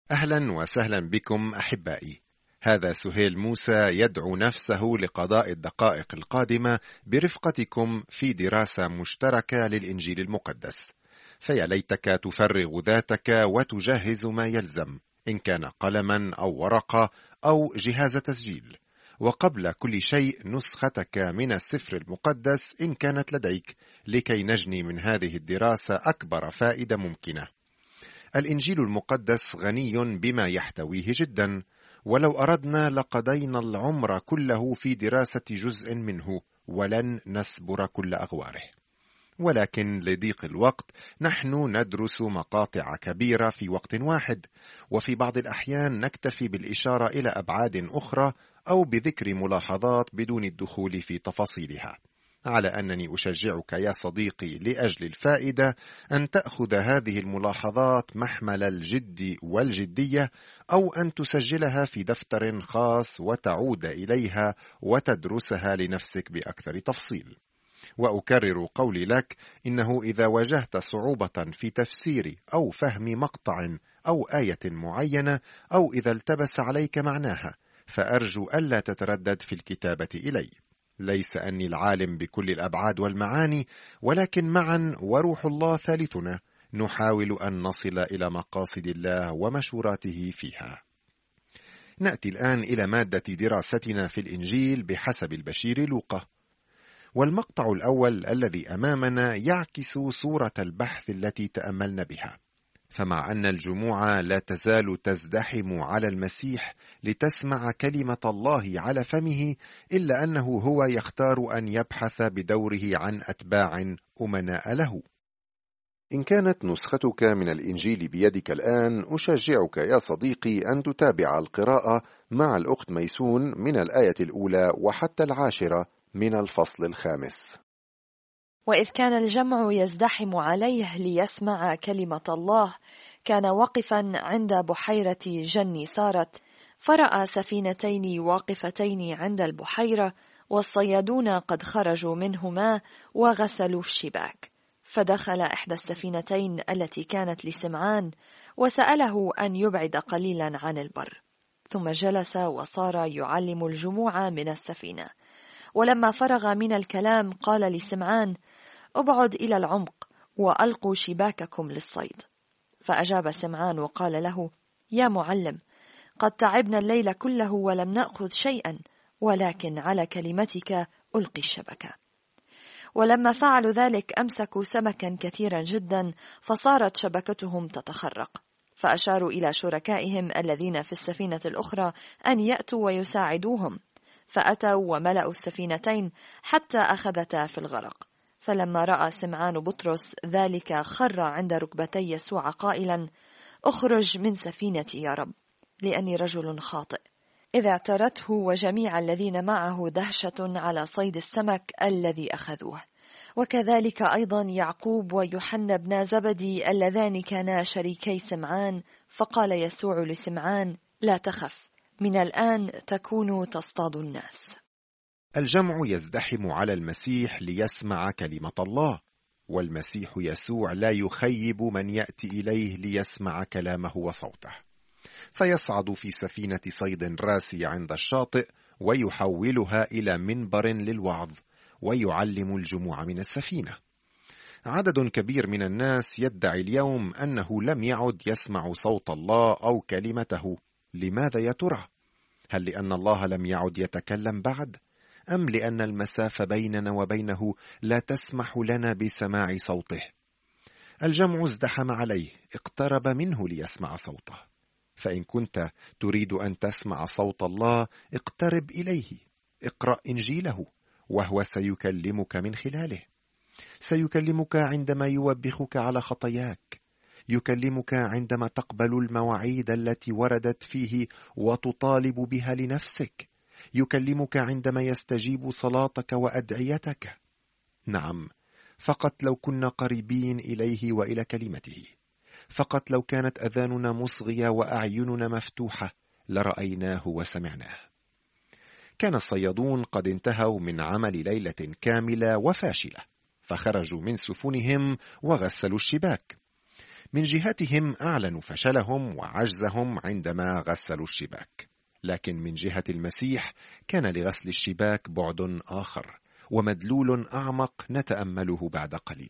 أهلا وسهلا بكم أحبائي. هذا سهيل موسى يدعو نفسه لقضاء الدقائق القادمة برفقتكم في دراسة مشتركة للإنجيل المقدس. فيا ليتك تفرغ ذاتك وتجهز ما يلزم، إن كان قلما أو ورقة أو جهاز تسجيل، وقبل كل شيء نسختك من السفر المقدس إن كانت لديك، لكي نجني من هذه الدراسة أكبر فائدة ممكنة. الإنجيل المقدس غني بما يحتويه جدا، ولو أردنا لقضينا العمر كله في دراسة جزء منه ولن نسبر كل أغواره، ولكن لضيق الوقت نحن ندرس مقاطع كبيرة في وقت واحد، وفي بعض الأحيان نكتفي بالإشارة إلى أبعاد أخرى أو بذكر ملاحظات بدون الدخول في تفاصيلها. على أنني أشجعك يا صديقي لأجل الفائدة أن تأخذ هذه الملاحظات محمل الجد والجدية، أو أن تسجلها في دفتر خاص وتعود إليها وتدرسها لنفسك بأكثر تفصيل. وأكرر قولي لك إنه إذا واجهت صعوبة في تفسير أو فهم مقطع أو آية معينة، أو إذا التبس عليك معناها، فأرجو ألا تتردد في الكتابة إلي. ليس أني العالم بكل الأبعاد والمعاني، ولكن معا وروح الله ثالثنا نحاول أن نصل إلى مقاصد الله ومشوراته فيها. نأتي الآن إلى مادة دراستنا في الإنجيل بحسب البشير لوقا، والمقطع الأول الذي أمامنا يعكس صورة البحث التي تأملنا بها. فمع أن الجموع لا تزال تزدحم على المسيح لتسمع كلمة الله على فمه، إلا أنه هو يختار أن يبحث بدوره عن أتباع أمناء له. إن كانت نسختك من الإنجيل بيدك الآن، أشجعك يا صديقي أن تتابع القراءة مع الأخت ميسون من الآية الأولى وحتى 10 من الفصل 5. وإذ كان الجمع يزدحم عليه ليسمع كلمة الله، كان واقفا عند بحيرة جني سارت، فرأى سفينتين واقفتين عند البحيرة، والصيادون قد خرجوا منهما وغسلوا الشباك. فدخل إحدى السفينتين التي كانت لسمعان، وسأله أن يبعد قليلا عن البر، ثم جلس وصار يعلم الجموع من السفينة. ولما فرغ من الكلام قال لسمعان: ابعد إلى العمق وألقوا شباككم للصيد. فأجاب سمعان وقال له: يا معلم، قد تعبنا الليل كله ولم نأخذ شيئا، ولكن على كلمتك ألقي الشبكة. ولما فعلوا ذلك أمسكوا سمكا كثيرا جدا، فصارت شبكتهم تتخرق. فأشاروا إلى شركائهم الذين في السفينة الأخرى أن يأتوا ويساعدوهم، فأتوا وملأوا السفينتين حتى أخذتا في الغرق. فلما رأى سمعان بطرس ذلك خر عند ركبتي يسوع قائلا: اخرج من سفينتي يا رب، لأني رجل خاطئ. إذ اعترته وجميع الذين معه دهشة على صيد السمك الذي أخذوه. وكذلك أيضا يعقوب ويوحنا بن زبدي اللذان كانا شريكي سمعان. فقال يسوع لسمعان: لا تخف، من الآن تكون تصطاد الناس. الجمع يزدحم على المسيح ليسمع كلمة الله، والمسيح يسوع لا يخيب من يأتي إليه ليسمع كلامه وصوته. فيصعد في سفينة صيد راسية عند الشاطئ، ويحولها إلى منبر للوعظ، ويعلم الجموع من السفينة. عدد كبير من الناس يدعي اليوم أنه لم يعد يسمع صوت الله أو كلمته. لماذا يا ترى؟ هل لأن الله لم يعد يتكلم بعد؟ أم لأن المسافة بيننا وبينه لا تسمح لنا بسماع صوته؟ الجمع ازدحم عليه، اقترب منه ليسمع صوته. فإن كنت تريد أن تسمع صوت الله، اقترب إليه، اقرأ إنجيله، وهو سيكلمك من خلاله. سيكلمك عندما يوبخك على خطاياك، يكلمك عندما تقبل المواعيد التي وردت فيه وتطالب بها لنفسك، يكلمك عندما يستجيب صلاتك وأدعيتك. نعم، فقط لو كنا قريبين إليه وإلى كلمته، فقط لو كانت أذاننا مصغية وأعيننا مفتوحة لرأيناه وسمعناه. كان الصيادون قد انتهوا من عمل ليلة كاملة وفاشلة، فخرجوا من سفنهم وغسلوا الشباك. من جهتهم أعلنوا فشلهم وعجزهم عندما غسلوا الشباك، لكن من جهة المسيح كان لغسل الشباك بعد آخر ومدلول أعمق نتأمله بعد قليل.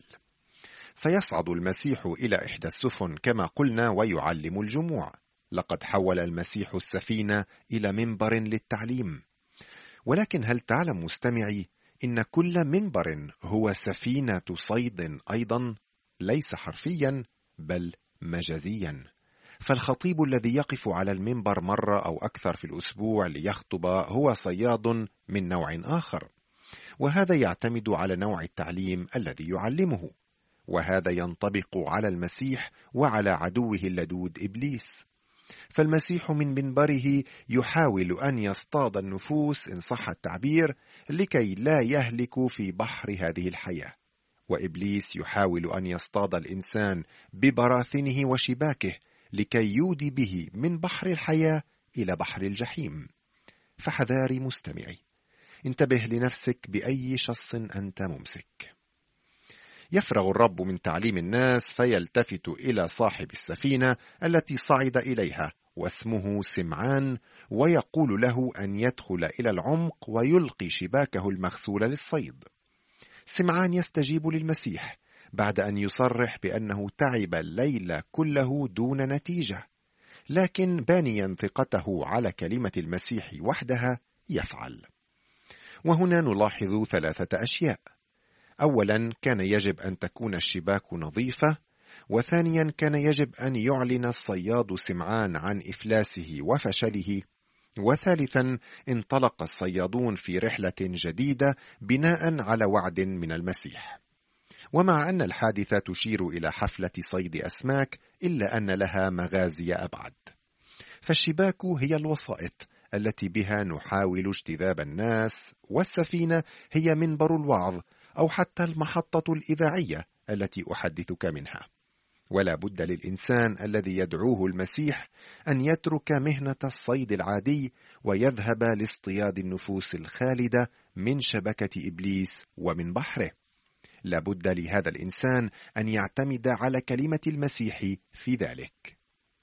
فيصعد المسيح إلى إحدى السفن كما قلنا ويعلم الجموع. لقد حول المسيح السفينة إلى منبر للتعليم. ولكن هل تعلم مستمعي إن كل منبر هو سفينة صيد أيضا، ليس حرفيا بل مجازيا؟ فالخطيب الذي يقف على المنبر مرة أو أكثر في الأسبوع ليخطب هو صياد من نوع آخر، وهذا يعتمد على نوع التعليم الذي يعلمه، وهذا ينطبق على المسيح وعلى عدوه اللدود إبليس. فالمسيح من منبره يحاول أن يصطاد النفوس إن صح التعبير لكي لا يهلكوا في بحر هذه الحياة، وإبليس يحاول أن يصطاد الإنسان ببراثنه وشباكه لكي يودي به من بحر الحياة إلى بحر الجحيم. فحذاري مستمعي، انتبه لنفسك بأي شخص أنت ممسك. يفرغ الرب من تعليم الناس فيلتفت إلى صاحب السفينة التي صعد إليها واسمه سمعان، ويقول له أن يدخل إلى العمق ويلقي شباكه المغسولة للصيد. سمعان يستجيب للمسيح بعد أن يصرح بأنه تعب الليل كله دون نتيجة، لكن بانيا ثقته على كلمة المسيح وحدها يفعل. وهنا نلاحظ 3 أشياء. أولا، كان يجب أن تكون الشباك نظيفة، وثانيا كان يجب أن يعلن الصياد سمعان عن إفلاسه وفشله، وثالثا انطلق الصيادون في رحلة جديدة بناء على وعد من المسيح. ومع أن الحادثة تشير إلى حفلة صيد أسماك إلا أن لها مغازي أبعد. فالشباك هي الوسائط التي بها نحاول اجتذاب الناس، والسفينة هي منبر الوعظ أو حتى المحطة الإذاعية التي أحدثك منها. ولا بد للإنسان الذي يدعوه المسيح أن يترك مهنة الصيد العادي ويذهب لاصطياد النفوس الخالدة من شبكة إبليس ومن بحره. لا بد لهذا الإنسان أن يعتمد على كلمة المسيح في ذلك.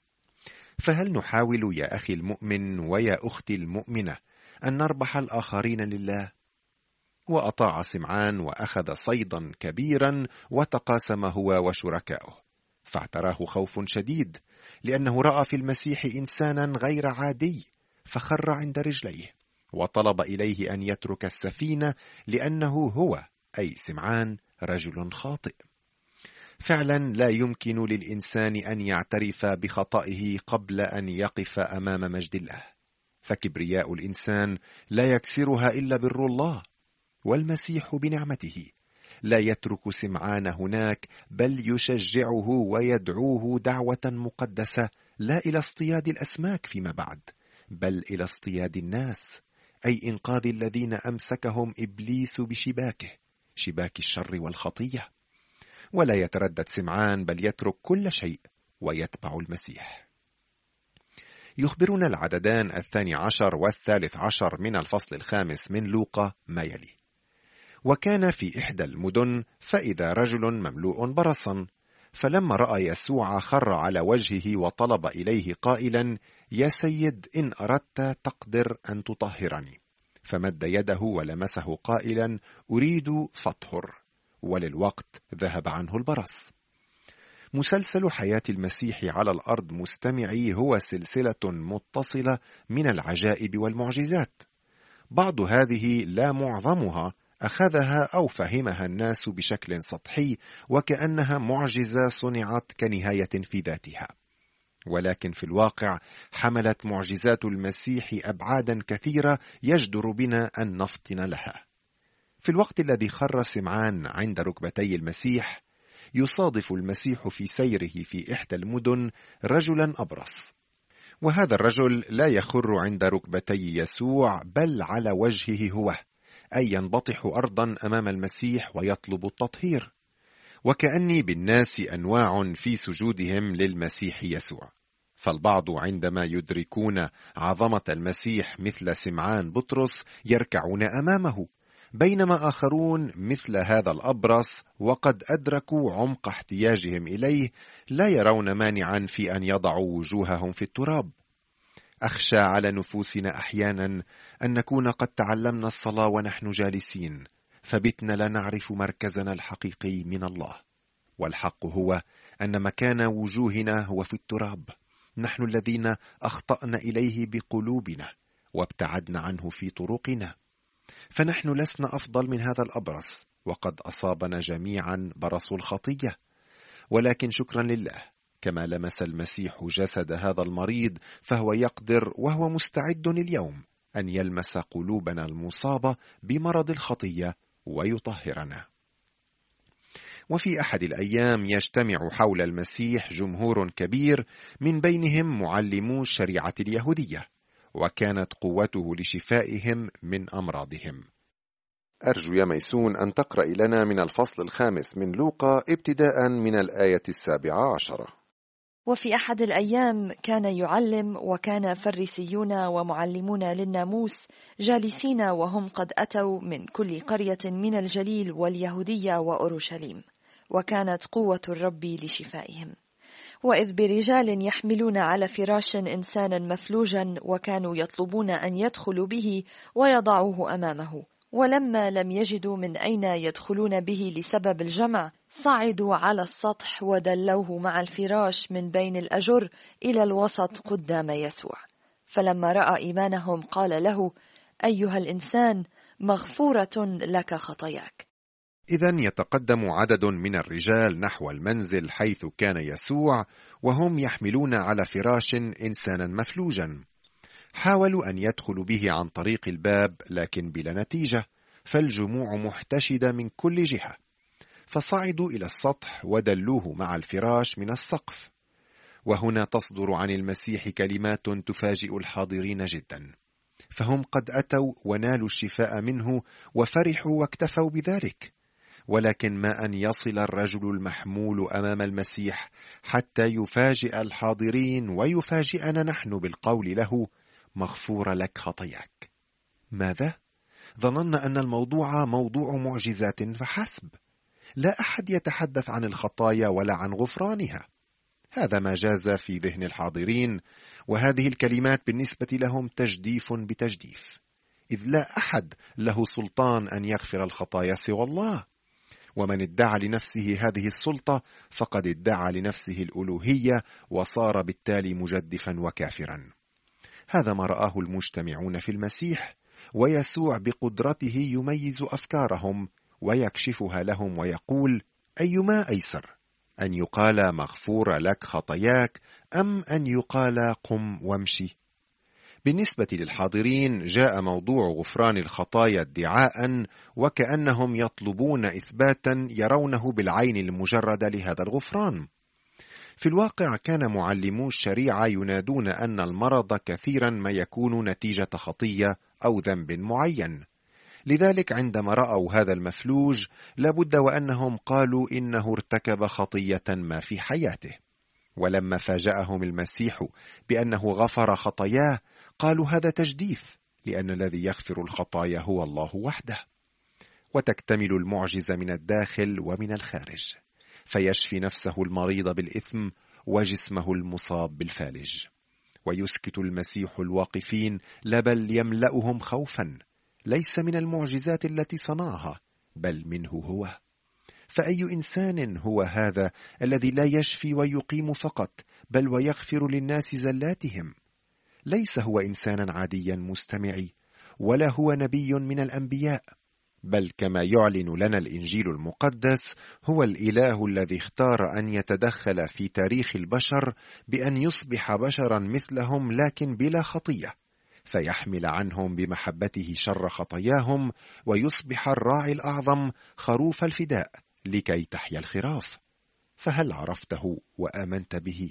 فهل نحاول يا أخي المؤمن ويا أختي المؤمنة أن نربح الآخرين لله؟ وأطاع سمعان وأخذ صيدا كبيرا وتقاسم هو وشركائه، فاعتراه خوف شديد لأنه رأى في المسيح إنسانا غير عادي، فخر عند رجليه وطلب إليه أن يترك السفينة لأنه هو أي سمعان رجل خاطئ. فعلا لا يمكن للإنسان أن يعترف بخطئه قبل أن يقف أمام مجد الله، فكبرياء الإنسان لا يكسرها إلا بر الله، والمسيح بنعمته لا يترك سمعان هناك، بل يشجعه ويدعوه دعوة مقدسة لا إلى اصطياد الأسماك فيما بعد، بل إلى اصطياد الناس، أي إنقاذ الذين أمسكهم إبليس بشباكه، شباك الشر والخطية. ولا يتردد سمعان بل يترك كل شيء ويتبع المسيح. يخبرنا العددان 12 و13 من الفصل 5 من لوقا ما يلي: وكان في إحدى المدن فإذا رجل مملوء برصا، فلما رأى يسوع خر على وجهه وطلب إليه قائلا: يا سيد، إن أردت تقدر أن تطهرني. فمد يده ولمسه قائلا: أريد فاطهر. وللوقت ذهب عنه البرص. مسلسل حياة المسيح على الأرض مستمعي هو سلسلة متصلة من العجائب والمعجزات. بعض هذه لا معظمها أخذها أو فهمها الناس بشكل سطحي وكأنها معجزة صنعت كنهاية في ذاتها، ولكن في الواقع حملت معجزات المسيح أبعادا كثيرة يجدر بنا أن نفطن لها. في الوقت الذي خر سمعان عند ركبتي المسيح، يصادف المسيح في سيره في إحدى المدن رجلا أبرص، وهذا الرجل لا يخر عند ركبتي يسوع بل على وجهه هو، أي ينبطح أرضا أمام المسيح ويطلب التطهير. وكأني بالناس أنواع في سجودهم للمسيح يسوع، فالبعض عندما يدركون عظمة المسيح مثل سمعان بطرس يركعون أمامه، بينما آخرون مثل هذا الأبرص وقد أدركوا عمق احتياجهم إليه لا يرون مانعا في أن يضعوا وجوههم في التراب. أخشى على نفوسنا أحيانا أن نكون قد تعلمنا الصلاة ونحن جالسين، فبتنا لا نعرف مركزنا الحقيقي من الله، والحق هو أن مكان وجوهنا هو في التراب، نحن الذين أخطأنا إليه بقلوبنا وابتعدنا عنه في طرقنا، فنحن لسنا أفضل من هذا الأبرص، وقد أصابنا جميعا برص الخطية، ولكن شكرا لله كما لمس المسيح جسد هذا المريض فهو يقدر وهو مستعد اليوم أن يلمس قلوبنا المصابة بمرض الخطية ويطهرنا. وفي أحد الأيام يجتمع حول المسيح جمهور كبير من بينهم معلمو الشريعة اليهودية، وكانت قوته لشفائهم من أمراضهم. أرجو يا ميسون أن تقرأ لنا من الفصل 5 من لوقا ابتداء من الآية 17. وفي أحد الأيام كان يعلم، وكان فريسيون ومعلمون للناموس جالسين وهم قد أتوا من كل قرية من الجليل واليهودية وأورشليم، وكانت قوة الرب لشفائهم. وإذ برجال يحملون على فراش إنسانا مفلوجا، وكانوا يطلبون أن يدخلوا به ويضعوه أمامه، ولما لم يجدوا من أين يدخلون به لسبب الجمع، صعدوا على السطح ودلوه مع الفراش من بين الأجر إلى الوسط قدام يسوع. فلما رأى إيمانهم قال له: أيها الإنسان، مغفورة لك خطاياك. إذن يتقدم عدد من الرجال نحو المنزل حيث كان يسوع، وهم يحملون على فراش إنسانا مفلوجا. حاولوا أن يدخلوا به عن طريق الباب، لكن بلا نتيجة، فالجموع محتشدة من كل جهة، فصعدوا إلى السطح ودلوه مع الفراش من السقف. وهنا تصدر عن المسيح كلمات تفاجئ الحاضرين جدا، فهم قد أتوا ونالوا الشفاء منه وفرحوا واكتفوا بذلك، ولكن ما أن يصل الرجل المحمول أمام المسيح حتى يفاجئ الحاضرين ويفاجئنا نحن بالقول له: مغفور لك خطاياك. ماذا؟ ظننا أن الموضوع موضوع معجزات فحسب، لا أحد يتحدث عن الخطايا ولا عن غفرانها. هذا ما جاز في ذهن الحاضرين، وهذه الكلمات بالنسبة لهم تجديف بتجديف، إذ لا أحد له سلطان أن يغفر الخطايا سوى الله، ومن ادعى لنفسه هذه السلطة فقد ادعى لنفسه الألوهية، وصار بالتالي مجدفا وكافرا. هذا ما رآه المجتمعون في المسيح، ويسوع بقدرته يميز أفكارهم ويكشفها لهم ويقول: أيما أيسر، أن يقال مغفور لك خطاياك، أم أن يقال قم وامشي؟ بالنسبة للحاضرين جاء موضوع غفران الخطايا ادعاء، وكأنهم يطلبون إثباتا يرونه بالعين المجردة لهذا الغفران. في الواقع كان معلمو الشريعة ينادون أن المرض كثيرا ما يكون نتيجة خطية أو ذنب معين، لذلك عندما رأوا هذا المفلوج لابد وأنهم قالوا إنه ارتكب خطية ما في حياته. ولما فاجأهم المسيح بأنه غفر خطاياه قالوا هذا تجديف، لأن الذي يغفر الخطايا هو الله وحده. وتكتمل المعجزة من الداخل ومن الخارج، فيشفي نفسه المريض بالإثم وجسمه المصاب بالفالج. ويسكت المسيح الواقفين، لا بل يملأهم خوفا، ليس من المعجزات التي صنعها بل منه هو. فأي إنسان هو هذا الذي لا يشفي ويقيم فقط، بل ويغفر للناس زلاتهم؟ ليس هو إنسانا عاديا مستمعي، ولا هو نبي من الأنبياء، بل كما يعلن لنا الإنجيل المقدس هو الإله الذي اختار أن يتدخل في تاريخ البشر بأن يصبح بشرا مثلهم لكن بلا خطية، فيحمل عنهم بمحبته شر خطاياهم، ويصبح الراعي الأعظم خروف الفداء لكي تحيا الخراف. فهل عرفته وآمنت به؟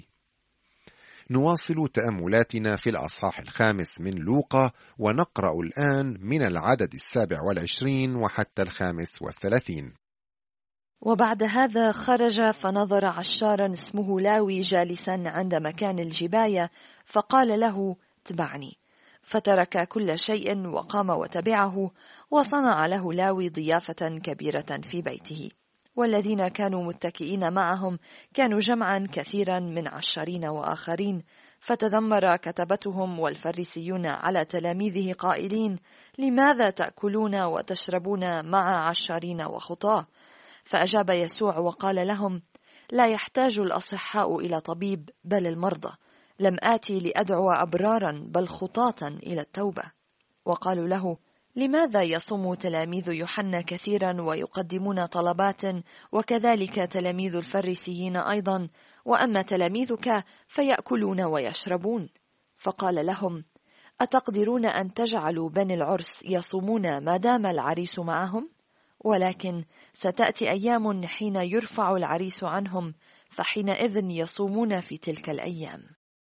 نواصل تأملاتنا في الأصحاح 5 من لوقا، ونقرأ الآن من العدد 27 وحتى 35. وبعد هذا خرج فنظر عشارا اسمه لاوي جالسا عند مكان الجباية، فقال له: اتبعني. فترك كل شيء وقام وتبعه، وصنع له لاوي ضيافة كبيرة في بيته. والذين كانوا متكئين معهم كانوا جمعا كثيرا من 10 وآخرين، فتذمر كتبتهم والفريسيون على تلاميذه قائلين: لماذا تأكلون وتشربون مع 10 وخطاة؟ فأجاب يسوع وقال لهم: لا يحتاج الأصحاء إلى طبيب بل المرضى، لم آتي لأدعو أبرارا بل خطاة إلى التوبة. وقالوا له: لماذا يصوم تلاميذ يوحنا كثيرا ويقدمون طلبات، وكذلك تلاميذ الفريسيين أيضا، وأما تلاميذك فيأكلون ويشربون؟ فقال لهم: أتقدرون أن تجعلوا بني العرس يصومون ما دام العريس معهم؟ ولكن ستأتي أيام حين يرفع العريس عنهم، فحينئذ يصومون في تلك الأيام.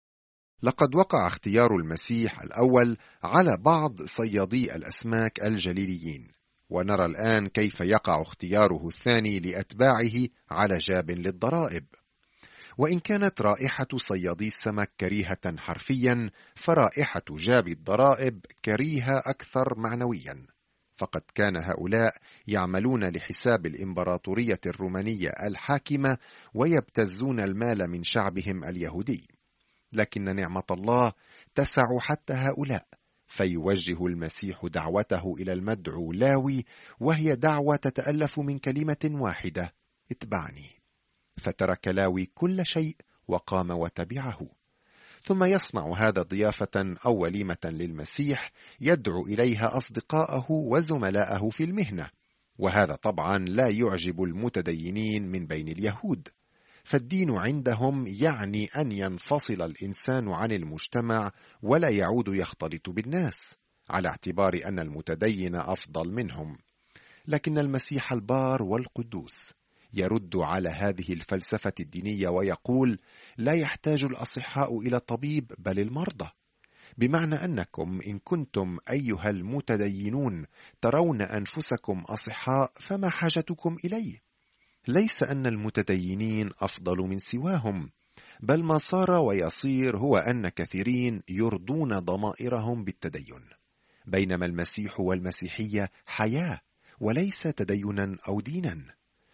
لقد وقع اختيار المسيح الأول على بعض صيادي الأسماك الجليليين، ونرى الآن كيف يقع اختياره الثاني لأتباعه على جاب للضرائب. وإن كانت رائحة صيادي السمك كريهة حرفيا، فرائحة جاب الضرائب كريهة أكثر معنويا، فقد كان هؤلاء يعملون لحساب الإمبراطورية الرومانية الحاكمة ويبتزون المال من شعبهم اليهودي. لكن نعمة الله تسع حتى هؤلاء، فيوجه المسيح دعوته إلى المدعو لاوي، وهي دعوة تتألف من كلمة واحدة: اتبعني. فترك لاوي كل شيء وقام وتبعه. ثم يصنع هذا ضيافة أو وليمة للمسيح يدعو إليها أصدقاءه وزملاءه في المهنة، وهذا طبعا لا يعجب المتدينين من بين اليهود، فالدين عندهم يعني أن ينفصل الإنسان عن المجتمع ولا يعود يختلط بالناس، على اعتبار أن المتدين أفضل منهم. لكن المسيح البار والقدوس يرد على هذه الفلسفة الدينية ويقول: لا يحتاج الأصحاء إلى طبيب بل المرضى، بمعنى أنكم إن كنتم أيها المتدينون ترون أنفسكم أصحاء فما حاجتكم إليه. ليس أن المتدينين أفضل من سواهم، بل ما صار ويصير هو أن كثيرين يرضون ضمائرهم بالتدين، بينما المسيح والمسيحية حياة وليس تدينا أو دينا.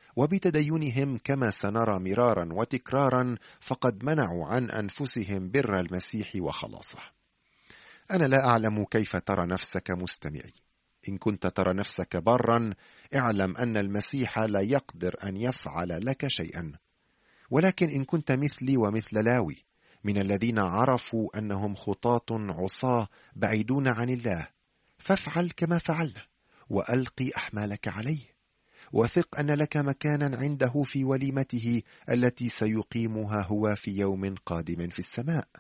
وبتدينهم كما سنرى مرارا وتكرارا فقد منعوا عن أنفسهم بر المسيح وخلاصه. أنا لا أعلم كيف ترى نفسك مستمعي. إن كنت ترى نفسك برا، اعلم أن المسيح لا يقدر أن يفعل لك شيئا. ولكن إن كنت مثلي ومثل لاوي، من الذين عرفوا أنهم خطاة عصاة بعيدون عن الله، فافعل كما فعلنا وألقي أحمالك عليه، وثق أن لك مكانا عنده في وليمته التي سيقيمها هو في يوم قادم في السماء.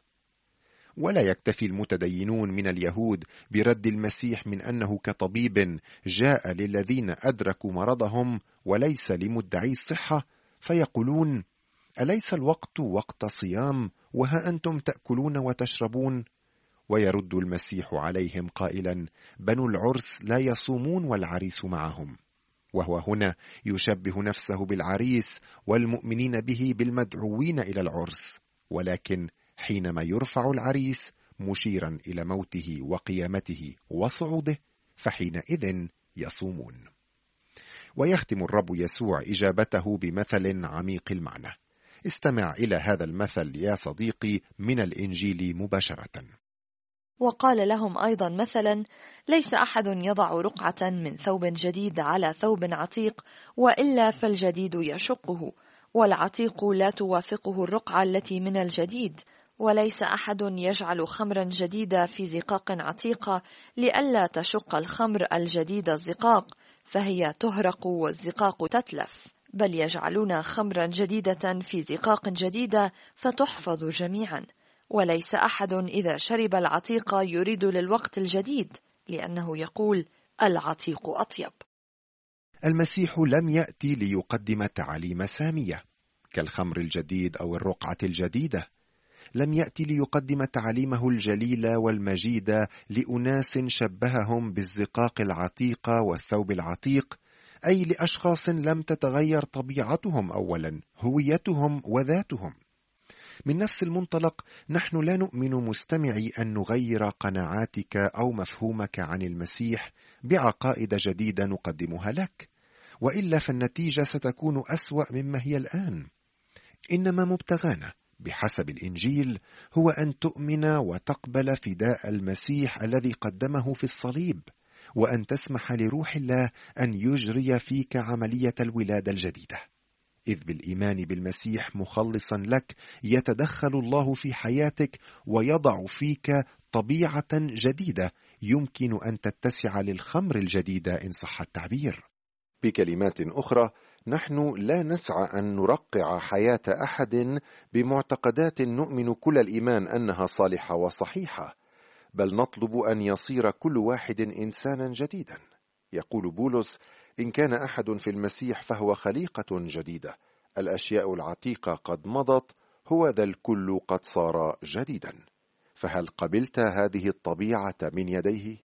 ولا يكتفي المتدينون من اليهود برد المسيح من أنه كطبيب جاء للذين أدركوا مرضهم وليس لمدعي الصحة، فيقولون: أليس الوقت وقت صيام وها أنتم تأكلون وتشربون؟ ويرد المسيح عليهم قائلا: بنو العرس لا يصومون والعريس معهم. وهو هنا يشبه نفسه بالعريس والمؤمنين به بالمدعوين إلى العرس، ولكن حينما يرفع العريس مشيرا إلى موته وقيامته وصعوده، فحينئذ يصومون. ويختم الرب يسوع إجابته بمثل عميق المعنى. استمع إلى هذا المثل يا صديقي من الإنجيل مباشرة. وقال لهم أيضا مثلا: ليس أحد يضع رقعة من ثوب جديد على ثوب عتيق، وإلا فالجديد يشقه، والعتيق لا توافقه الرقعة التي من الجديد. وليس أحد يجعل خمرا جديدة في زقاق عتيقة، لئلا تشق الخمر الجديد الزقاق، فهي تهرق والزقاق تتلف، بل يجعلون خمرا جديدة في زقاق جديدة فتحفظ جميعا. وليس أحد إذا شرب العتيق يريد للوقت الجديد، لأنه يقول: العتيق أطيب. المسيح لم يأتي ليقدم تعاليم سامية كالخمر الجديد أو الرقعة الجديدة. لم يأتي ليقدم تعاليمه الجليلة والمجيدة لأناس شبههم بالزقاق العتيق والثوب العتيق، أي لأشخاص لم تتغير طبيعتهم أولا، هويتهم وذاتهم. من نفس المنطلق نحن لا نؤمن مستمعي أن نغير قناعاتك أو مفهومك عن المسيح بعقائد جديدة نقدمها لك، وإلا فالنتيجة ستكون أسوأ مما هي الآن. إنما مبتغانا بحسب الإنجيل هو أن تؤمن وتقبل فداء المسيح الذي قدمه في الصليب، وأن تسمح لروح الله أن يجري فيك عملية الولادة الجديدة، إذ بالإيمان بالمسيح مخلصا لك يتدخل الله في حياتك ويضع فيك طبيعة جديدة يمكن أن تتسع للخمر الجديدة إن صح التعبير. بكلمات أخرى، نحن لا نسعى أن نرقع حياة أحد بمعتقدات نؤمن كل الإيمان أنها صالحة وصحيحة، بل نطلب أن يصير كل واحد إنسانا جديدا. يقول بولس: إن كان أحد في المسيح فهو خليقة جديدة، الأشياء العتيقة قد مضت، هو ذا الكل قد صار جديدا. فهل قبلت هذه الطبيعة من يديه؟